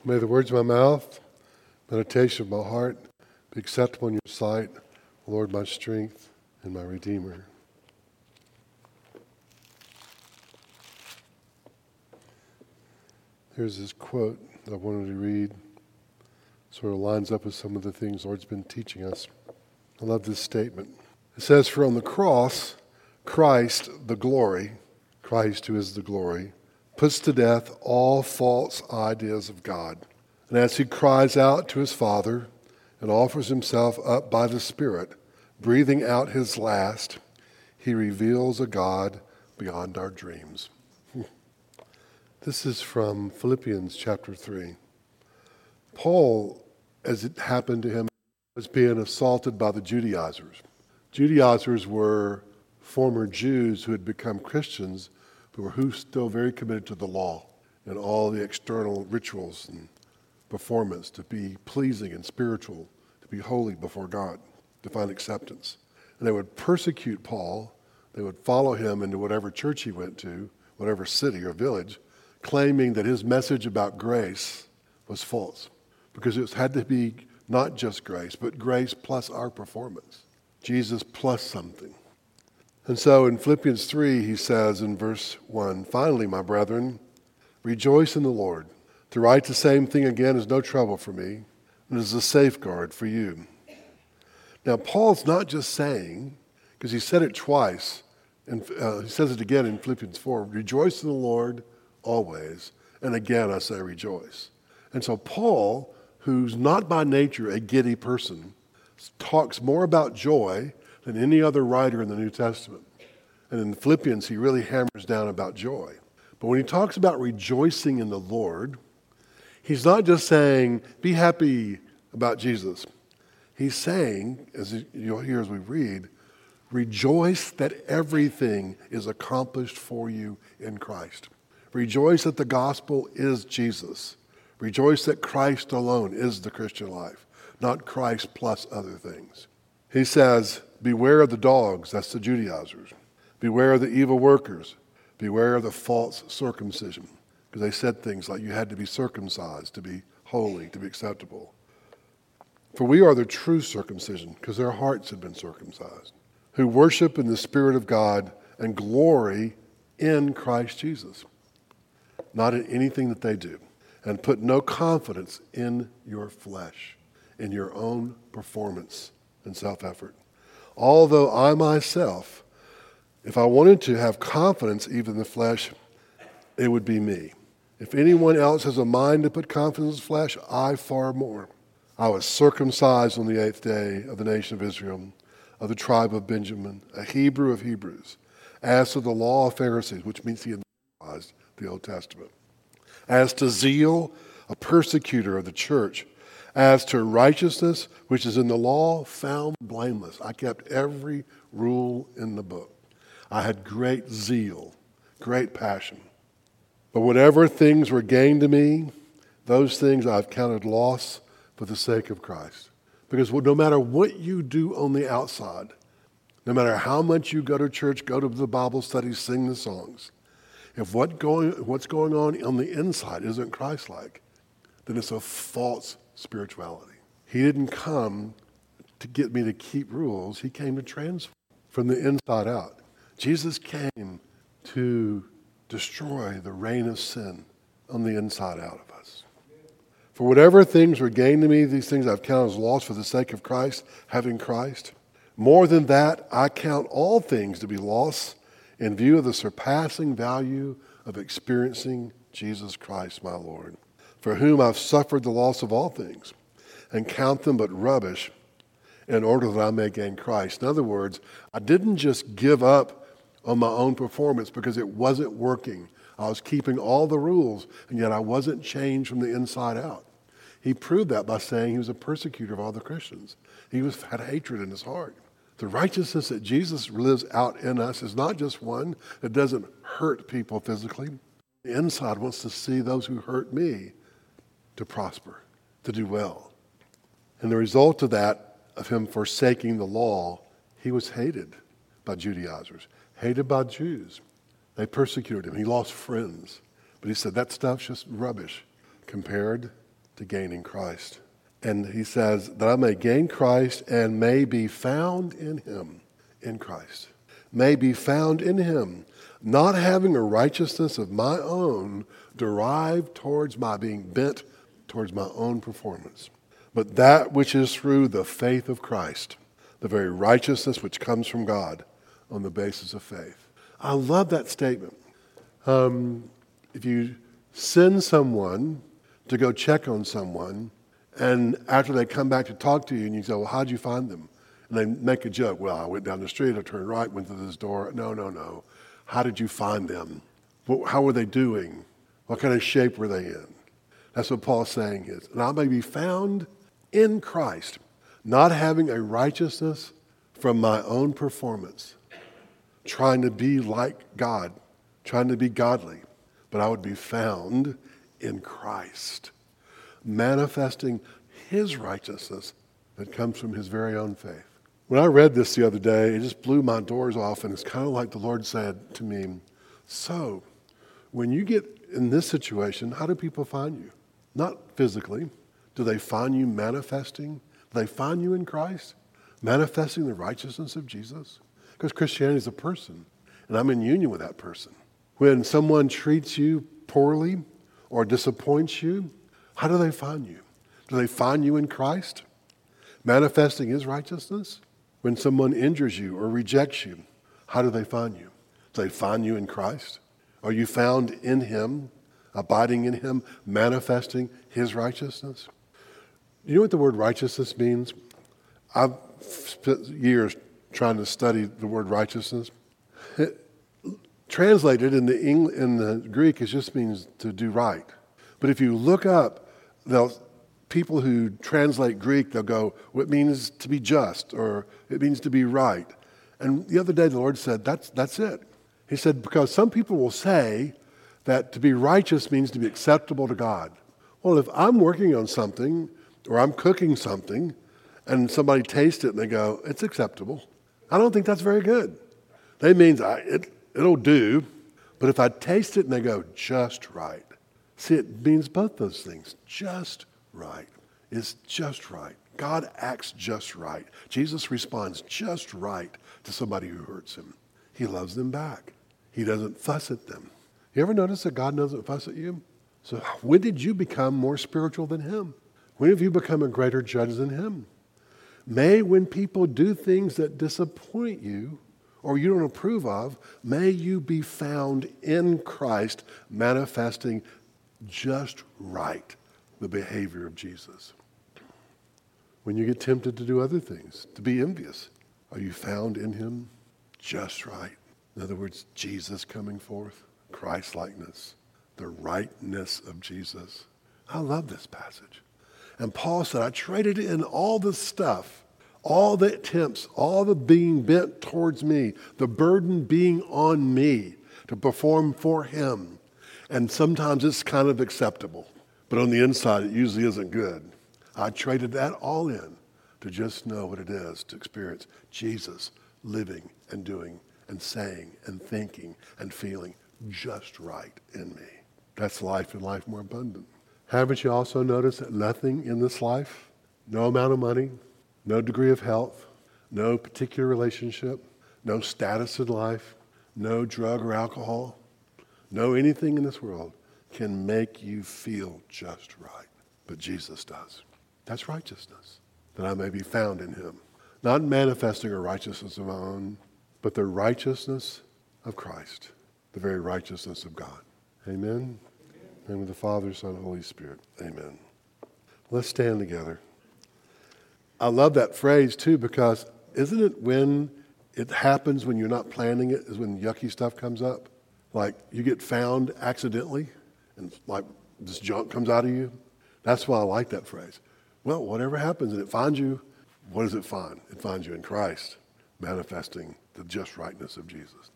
May the words of my mouth, meditation of my heart be acceptable in your sight, Lord, my strength and my Redeemer. Here's this quote that I wanted to read. Sort of lines up with some of the things the Lord's been teaching us. I love this statement. It says, "For on the cross, Christ, the glory, Christ who is the glory, puts to death all false ideas of God. And as he cries out to his Father and offers himself up by the Spirit, breathing out his last, he reveals a God beyond our dreams." This is from Philippians chapter 3. Paul, as it happened to him, was being assaulted by the Judaizers. Judaizers were former Jews who had become Christians, but were still very committed to the law and all the external rituals and performance to be pleasing and spiritual, to be holy before God, to find acceptance. And they would persecute Paul. They would follow him into whatever church he went to, whatever city or village, claiming that his message about grace was false. Because it had to be not just grace, but grace plus our performance. Jesus plus something. And so in Philippians 3, he says in verse 1, "Finally, my brethren, rejoice in the Lord. To write the same thing again is no trouble for me, and is a safeguard for you." Now, Paul's not just saying, because he said it twice, and he says it again in Philippians 4, "Rejoice in the Lord always, and again I say rejoice." And so Paul, who's not by nature a giddy person, talks more about joy than any other writer in the New Testament. And in Philippians, he really hammers down about joy. But when he talks about rejoicing in the Lord, he's not just saying, be happy about Jesus. He's saying, as you'll hear as we read, rejoice that everything is accomplished for you in Christ. Rejoice that the gospel is Jesus. Rejoice that Christ alone is the Christian life, not Christ plus other things. He says, beware of the dogs, that's the Judaizers. Beware of the evil workers. Beware of the false circumcision. Because they said things like you had to be circumcised to be holy, to be acceptable. For we are the true circumcision, because their hearts had been circumcised, who worship in the Spirit of God and glory in Christ Jesus, not in anything that they do, and put no confidence in your flesh, in your own performance and self-effort. Although I myself, if I wanted to have confidence even in the flesh, it would be me. If anyone else has a mind to put confidence in the flesh, I far more. I was circumcised on the 8th day of the nation of Israel, of the tribe of Benjamin, a Hebrew of Hebrews, as to the law of Pharisees, which means he had memorized the Old Testament. As to zeal, a persecutor of the church. As to righteousness, which is in the law, found blameless. I kept every rule in the book. I had great zeal, great passion. But whatever things were gained to me, those things I've counted loss for the sake of Christ. Because no matter what you do on the outside, no matter how much you go to church, go to the Bible studies, sing the songs, if what's going on the inside isn't Christ-like, then it's a false spirituality. He didn't come to get me to keep rules. He came to transform from the inside out. Jesus came to destroy the reign of sin on the inside out of us. For whatever things were gained to me, these things I've counted as loss for the sake of Christ, having Christ. More than that, I count all things to be loss in view of the surpassing value of experiencing Jesus Christ, my Lord, for whom I've suffered the loss of all things, and count them but rubbish in order that I may gain Christ. In other words, I didn't just give up on my own performance because it wasn't working. I was keeping all the rules, and yet I wasn't changed from the inside out. He proved that by saying he was a persecutor of all the Christians. He had hatred in his heart. The righteousness that Jesus lives out in us is not just one that doesn't hurt people physically. The inside wants to see those who hurt me to prosper, to do well. And the result of that, of him forsaking the law, he was hated by Judaizers, hated by Jews. They persecuted him. He lost friends. But he said, that stuff's just rubbish compared to gaining Christ. And he says, that I may gain Christ and may be found in him, in Christ. May be found in him, not having a righteousness of my own derived towards my being bent towards my own performance, but that which is through the faith of Christ, the very righteousness which comes from God on the basis of faith. I love that statement. If you send someone to go check on someone, and after they come back to talk to you, and you say, well, how'd you find them? And they make a joke. Well, I went down the street, I turned right, went through this door. No. How did you find them? How were they doing? What kind of shape were they in? That's what Paul's saying is, and I may be found in Christ, not having a righteousness from my own performance, trying to be like God, trying to be godly, but I would be found in Christ, manifesting his righteousness that comes from his very own faith. When I read this the other day, it just blew my doors off, and it's kind of like the Lord said to me, so when you get in this situation, how do people find you? Not physically. Do they find you manifesting? Do they find you in Christ? Manifesting the righteousness of Jesus? Because Christianity is a person, and I'm in union with that person. When someone treats you poorly or disappoints you, how do they find you? Do they find you in Christ, manifesting his righteousness? When someone injures you or rejects you, how do they find you? Do they find you in Christ? Are you found in him, abiding in him, manifesting his righteousness? You know what the word righteousness means? I've spent years trying to study the word righteousness. Translated in the Greek, it just means to do right. But if you look up, people who translate Greek, they'll go, well, it means to be just, or it means to be right. And the other day the Lord said, that's it. He said, because some people will say that to be righteous means to be acceptable to God. Well, if I'm working on something, or I'm cooking something, and somebody tastes it and they go, it's acceptable, I don't think that's very good. That means it'll do, but if I taste it and they go, just right. See, it means both those things, just right. Is just right. God acts just right. Jesus responds just right to somebody who hurts him. He loves them back. He doesn't fuss at them. You ever notice that God doesn't fuss at you? So when did you become more spiritual than him? When have you become a greater judge than him? May when people do things that disappoint you or you don't approve of, may you be found in Christ manifesting just right the behavior of Jesus. When you get tempted to do other things, to be envious, are you found in him just right? In other words, Jesus coming forth, Christ-likeness, the rightness of Jesus. I love this passage. And Paul said, I traded in all the stuff, all the attempts, all the being bent towards me, the burden being on me to perform for him. And sometimes it's kind of acceptable, but on the inside it usually isn't good. I traded that all in to just know what it is to experience Jesus living and doing and saying and thinking and feeling just right in me. That's life and life more abundant. Haven't you also noticed that nothing in this life, no amount of money, no degree of health, no particular relationship, no status in life, no drug or alcohol, no anything in this world can make you feel just right. But Jesus does. That's righteousness, that I may be found in him. Not manifesting a righteousness of my own, but the righteousness of Christ, the very righteousness of God. Amen? And with the Father, Son, and Holy Spirit. Amen. Let's stand together. I love that phrase too, because isn't it when it happens when you're not planning it is when yucky stuff comes up? Like you get found accidentally and like this junk comes out of you. That's why I like that phrase. Well, whatever happens and it finds you, what does it find? It finds you in Christ, manifesting the just rightness of Jesus.